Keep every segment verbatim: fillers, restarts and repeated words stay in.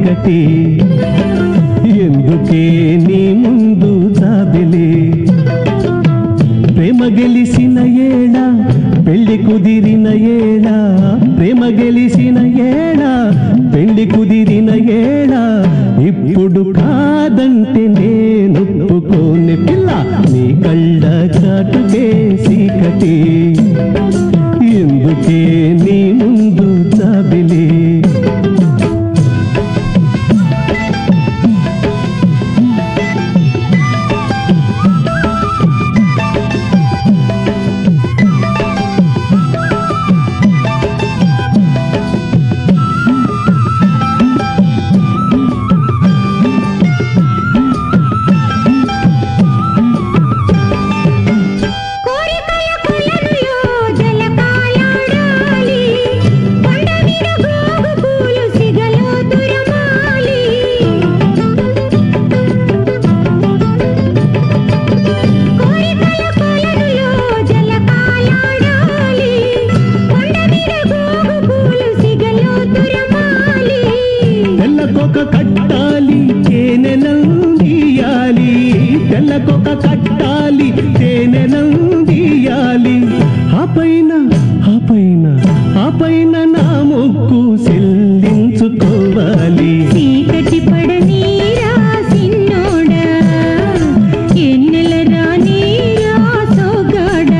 చీకటి ఎందుకే నీ ముందు జాబిలి ప్రేమ గెలిసిన ఏళ పెళ్లి కుదిరిన ఏళ ప్రేమ గెలిసిన ఏళ పెళ్లి కుదిరిన ఏళ ఇప్పుడు కాదంటే నేను ఒప్పుకోని పిల్ల నీ కళ్ళ చాటుకే చీకటి ఎందుకే నీ ముందు జాబిలి కట్టాలి తేనెనందియాలి తెల్లకొక కట్టాలి తేనెనందియాలి ఆ పైన ఆ పైన ఆ పైన నా మొక్కు చెల్లించుకోవాలి చీకటి పడని రాసిన్నోడా ఎన్నెల రాని రాసోగాడా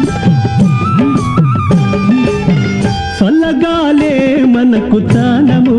సల్లగాలే మనకు చానము